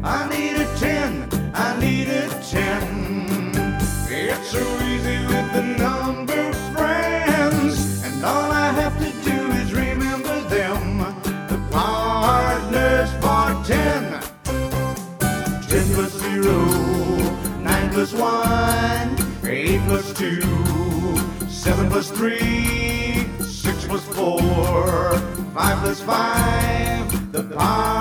I need a 10, I need a 10. It's so easy with the number friends, and all I have to do is remember them. The partners for 10. 10 plus 0, 9 plus 1, 8 plus 2, 7 plus 3, 6 plus 4, 5 plus 5. The